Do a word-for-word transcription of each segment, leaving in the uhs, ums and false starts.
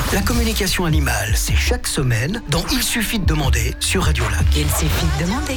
La communication animale, c'est chaque semaine dans Il suffit de demander sur Radio Lac. Il suffit de demander.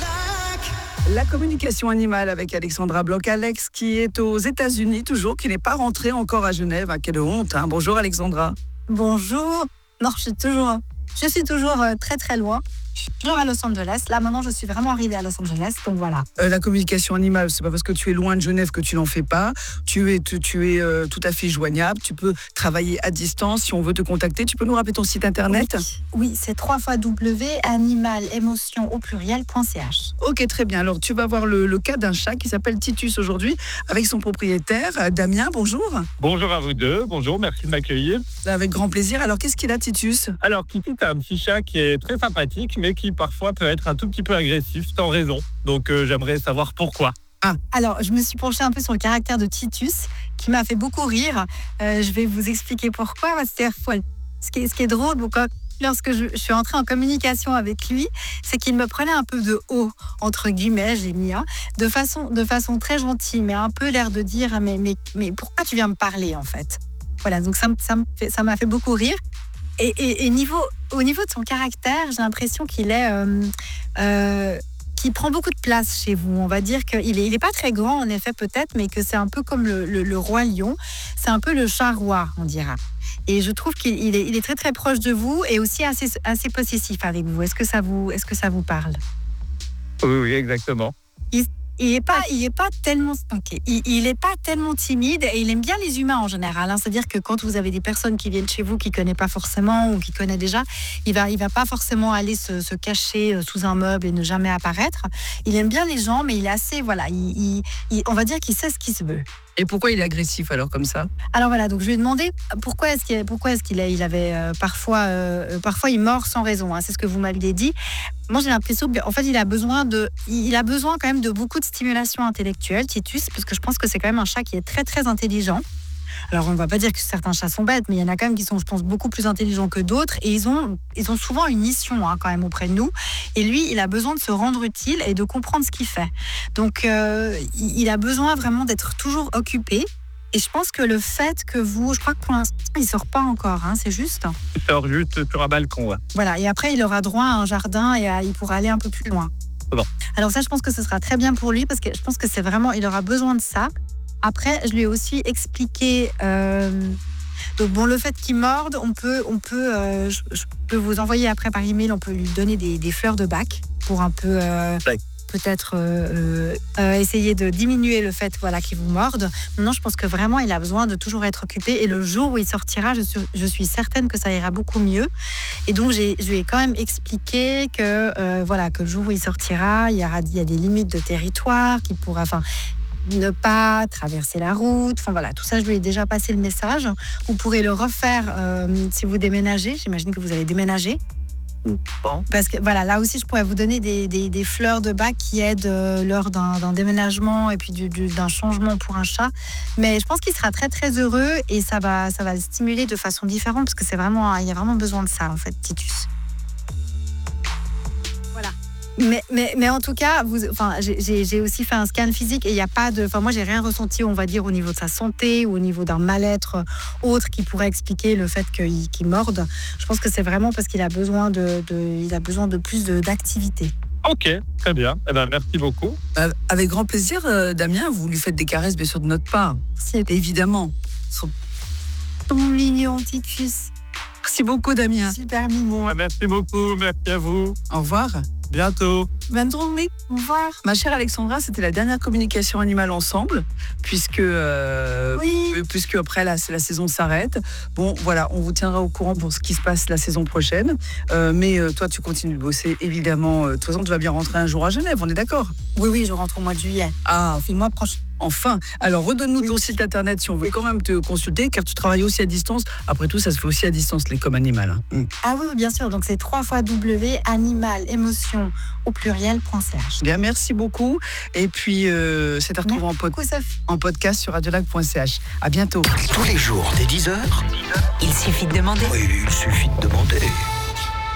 La communication animale avec Alexandra Bloch-Alex qui est aux États-Unis toujours, qui n'est pas rentrée encore à Genève. Ah, quelle honte, hein. Bonjour Alexandra. Bonjour. Non, je suis toujours, je suis toujours euh, très très loin. Je suis toujours à Los Angeles. Là, maintenant, je suis vraiment arrivée à Los Angeles. Donc voilà. Euh, la communication animale, c'est pas parce que tu es loin de Genève que tu n'en fais pas. Tu es, tu, tu es euh, tout à fait joignable. Tu peux travailler à distance. Si on veut te contacter, tu peux nous rappeler ton site internet ? Oui, oui, c'est w w w point animal émotion au pluriel point c h. Ok, très bien. Alors, tu vas voir le, le cas d'un chat qui s'appelle Titus aujourd'hui avec son propriétaire, euh, Damien. Bonjour. Bonjour à vous deux. Bonjour, merci de m'accueillir. Avec grand plaisir. Alors, qu'est-ce qu'il a, Titus ? Alors, Titus, c'est un petit chat qui est très sympathique, mais qui parfois peut être un tout petit peu agressif sans raison. Donc, euh, j'aimerais savoir pourquoi. Ah. Alors, je me suis penchée un peu sur le caractère de Titus, qui m'a fait beaucoup rire. Euh, je vais vous expliquer pourquoi. C'est-à-dire, ce qui est, ce qui est drôle, quand, lorsque je, je suis entrée en communication avec lui, c'est qu'il me prenait un peu de haut, entre guillemets, j'ai mis, hein, de façon, de façon très gentille, mais un peu l'air de dire, mais, mais, mais pourquoi tu viens me parler, en fait ? Voilà, donc ça, ça, me fait, ça m'a fait beaucoup rire. Et, et, et niveau, au niveau de son caractère, j'ai l'impression qu'il est, euh, euh, qu'il prend beaucoup de place chez vous. On va dire qu'il est, il est pas très grand, en effet, peut-être, mais que c'est un peu comme le, le, le roi lion. C'est un peu le chat roi, on dira. Et je trouve qu'il il est, il est très très proche de vous et aussi assez, assez possessif avec vous. Est-ce que ça vous, est-ce que ça vous parle ? Oui, oui, exactement. Il, Il n'est pas, il est pas tellement, okay. il, il est pas tellement timide et il aime bien les humains en général. Hein. C'est-à-dire que quand vous avez des personnes qui viennent chez vous qu'il connaît pas forcément ou qu'il connaît déjà, il va, il va pas forcément aller se, se cacher sous un meuble et ne jamais apparaître. Il aime bien les gens, mais il est assez, voilà, il, il, il, on va dire qu'il sait ce qu'il se veut. Et pourquoi il est agressif alors comme ça ? Alors voilà, donc je lui ai demandé pourquoi est-ce qu'il, pourquoi est-ce qu'il a, il avait euh, parfois, euh, parfois il mord sans raison. Hein, c'est ce que vous m'aviez dit. Moi j'ai l'impression qu'en fait il a besoin de, il a besoin quand même de beaucoup de stimulation intellectuelle, Titus, parce que je pense que c'est quand même un chat qui est très très intelligent. Alors, on ne va pas dire que certains chats sont bêtes, mais il y en a quand même qui sont, je pense, beaucoup plus intelligents que d'autres. Et ils ont, ils ont souvent une mission hein, quand même auprès de nous. Et lui, il a besoin de se rendre utile et de comprendre ce qu'il fait. Donc, euh, il a besoin vraiment d'être toujours occupé. Et je pense que le fait que vous... Je crois que pour l'instant, il ne sort pas encore, hein, c'est juste. Il sort juste sur un balcon. Ouais. Voilà, et après, il aura droit à un jardin et à, il pourra aller un peu plus loin. Bon. Alors ça, je pense que ce sera très bien pour lui parce que je pense que c'est vraiment... Il aura besoin de ça. Après, je lui ai aussi expliqué. Euh, donc bon, le fait qu'il morde, on peut, on peut, euh, je, je peux vous envoyer après par email. On peut lui donner des, des fleurs de bac pour un peu, euh, ouais. peut-être euh, euh, essayer de diminuer le fait, voilà, qu'il vous morde. Maintenant, je pense que vraiment, il a besoin de toujours être occupé. Et le jour où il sortira, je suis, je suis certaine que ça ira beaucoup mieux. Et donc, j'ai, je lui ai quand même expliqué que, euh, voilà, que le jour où il sortira, il y aura, il y a des limites de territoire, qu'il pourra, enfin. Ne pas traverser la route, enfin voilà, tout ça je lui ai déjà passé le message. Vous pourrez le refaire euh, si vous déménagez, j'imagine que vous allez déménager. Bon. Parce que voilà, là aussi je pourrais vous donner des, des, des fleurs de bac qui aident euh, lors d'un, d'un déménagement et puis du, du, d'un changement pour un chat. Mais je pense qu'il sera très très heureux et ça va, ça va le stimuler de façon différente parce que c'est vraiment, il y a vraiment besoin de ça en fait, Titus. Mais, mais, mais en tout cas, vous, enfin, j'ai, j'ai aussi fait un scan physique et il n'y a pas de... Enfin, moi, j'ai rien ressenti, on va dire, au niveau de sa santé ou au niveau d'un mal-être autre qui pourrait expliquer le fait qu'il, qu'il morde. Je pense que c'est vraiment parce qu'il a besoin de, de, il a besoin de plus de, d'activité. Ok, très bien. Eh ben, merci beaucoup. Euh, avec grand plaisir, euh, Damien, vous lui faites des caresses, bien sûr, de notre part. C'est évidemment. Son mignon, Titus. Merci beaucoup, Damien. Super mignon. Merci beaucoup, merci à vous. Au revoir. Bientôt. Bonne journée. Au revoir. Ma chère Alexandra, c'était la dernière communication animale ensemble, puisque, euh, oui. puisque après la, la saison s'arrête. Bon, voilà, on vous tiendra au courant pour ce qui se passe la saison prochaine. Euh, mais euh, toi, tu continues de bosser, évidemment. De toute façon, tu vas bien rentrer un jour à Genève, on est d'accord ? Oui, oui, je rentre au mois de juillet. Ah, c'est le mois prochain. Enfin, alors redonne-nous oui. ton site internet si on veut quand même te consulter, car tu travailles aussi à distance. Après tout, ça se fait aussi à distance, les com animales. Hein. Ah oui, bien sûr. Donc c'est w w w point animal émotion au pluriel point c h. Bien, merci beaucoup. Et puis, euh, c'est à retrouver en, pod- en podcast sur radiolac point c h. À bientôt. Tous les jours, dès dix heures. Il suffit de demander. Oui, il suffit de demander.